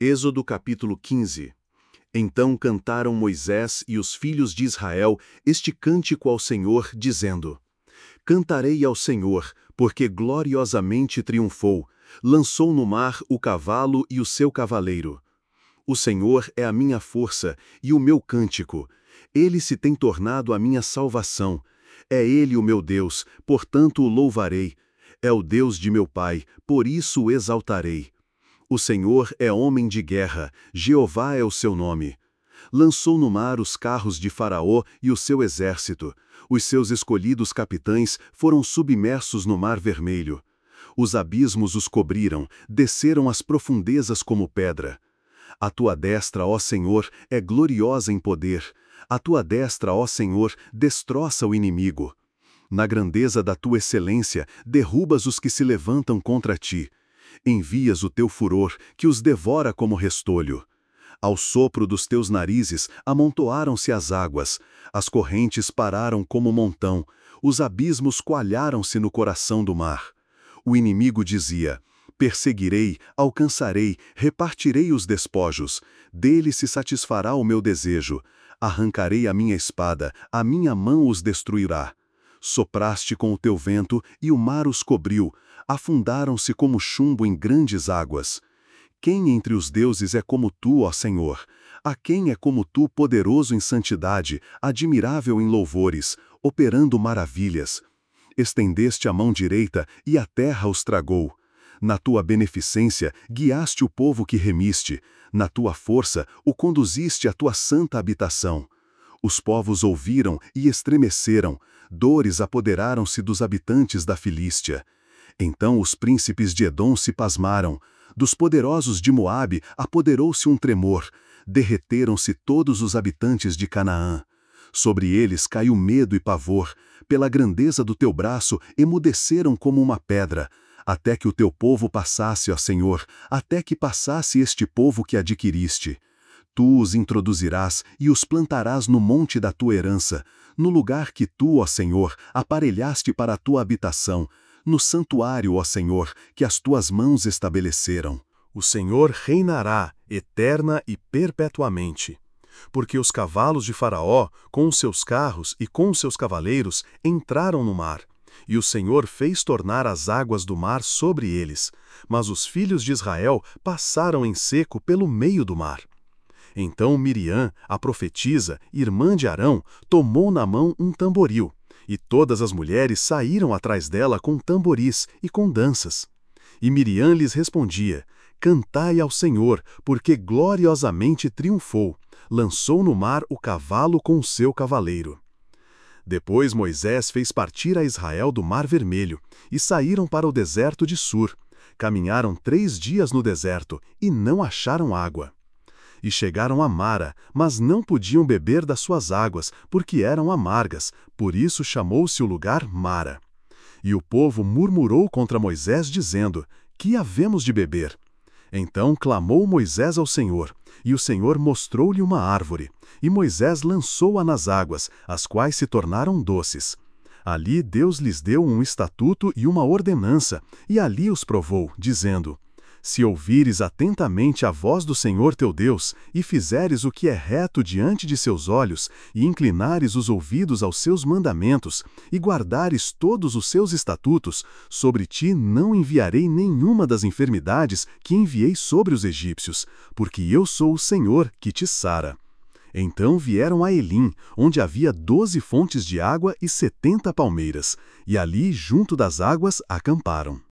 Êxodo capítulo 15. Então cantaram Moisés e os filhos de Israel este cântico ao Senhor, dizendo: Cantarei ao Senhor, porque gloriosamente triunfou, lançou no mar o cavalo e o seu cavaleiro. O Senhor é a minha força e o meu cântico. Ele se tem tornado a minha salvação. É Ele o meu Deus, portanto o louvarei. É o Deus de meu pai, por isso o exaltarei. O Senhor é homem de guerra, Jeová é o seu nome. Lançou no mar os carros de Faraó e o seu exército. Os seus escolhidos capitães foram submersos no mar vermelho. Os abismos os cobriram, desceram às profundezas como pedra. A tua destra, ó Senhor, é gloriosa em poder. A tua destra, ó Senhor, destroça o inimigo. Na grandeza da tua excelência, derrubas os que se levantam contra ti. Envias o teu furor, que os devora como restolho. Ao sopro dos teus narizes amontoaram-se as águas, as correntes pararam como montão, os abismos coalharam-se no coração do mar. O inimigo dizia: perseguirei, alcançarei, repartirei os despojos, dele se satisfará o meu desejo. Arrancarei a minha espada, a minha mão os destruirá. Sopraste com o teu vento e o mar os cobriu, afundaram-se como chumbo em grandes águas. Quem entre os deuses é como tu, ó Senhor? A quem é como tu, poderoso em santidade, admirável em louvores, operando maravilhas? Estendeste a mão direita e a terra os tragou. Na tua beneficência guiaste o povo que remiste, na tua força o conduziste à tua santa habitação. Os povos ouviram e estremeceram, dores apoderaram-se dos habitantes da Filístia. Então os príncipes de Edom se pasmaram, dos poderosos de Moabe apoderou-se um tremor, derreteram-se todos os habitantes de Canaã. Sobre eles caiu medo e pavor, pela grandeza do teu braço emudeceram como uma pedra, até que o teu povo passasse, ó Senhor, até que passasse este povo que adquiriste. Tu os introduzirás e os plantarás no monte da tua herança, no lugar que tu, ó Senhor, aparelhaste para a tua habitação, no santuário, ó Senhor, que as tuas mãos estabeleceram. O Senhor reinará, eterna e perpetuamente. Porque os cavalos de Faraó, com os seus carros e com os seus cavaleiros, entraram no mar, e o Senhor fez tornar as águas do mar sobre eles, mas os filhos de Israel passaram em seco pelo meio do mar. Então Miriam, a profetisa, irmã de Arão, tomou na mão um tamboril, e todas as mulheres saíram atrás dela com tamboris e com danças. E Miriam lhes respondia: Cantai ao Senhor, porque gloriosamente triunfou, lançou no mar o cavalo com o seu cavaleiro. Depois Moisés fez partir a Israel do Mar Vermelho, e saíram para o deserto de Sur. Caminharam 3 dias no deserto, e não acharam água. E chegaram a Mara, mas não podiam beber das suas águas, porque eram amargas, por isso chamou-se o lugar Mara. E o povo murmurou contra Moisés, dizendo: Que havemos de beber? Então clamou Moisés ao Senhor, e o Senhor mostrou-lhe uma árvore, e Moisés lançou-a nas águas, as quais se tornaram doces. Ali Deus lhes deu um estatuto e uma ordenança, e ali os provou, dizendo: Se ouvires atentamente a voz do Senhor teu Deus, e fizeres o que é reto diante de seus olhos, e inclinares os ouvidos aos seus mandamentos, e guardares todos os seus estatutos, sobre ti não enviarei nenhuma das enfermidades que enviei sobre os egípcios, porque eu sou o Senhor que te sara. Então vieram a Elim, onde havia 12 fontes de água e 70 palmeiras, e ali, junto das águas, acamparam.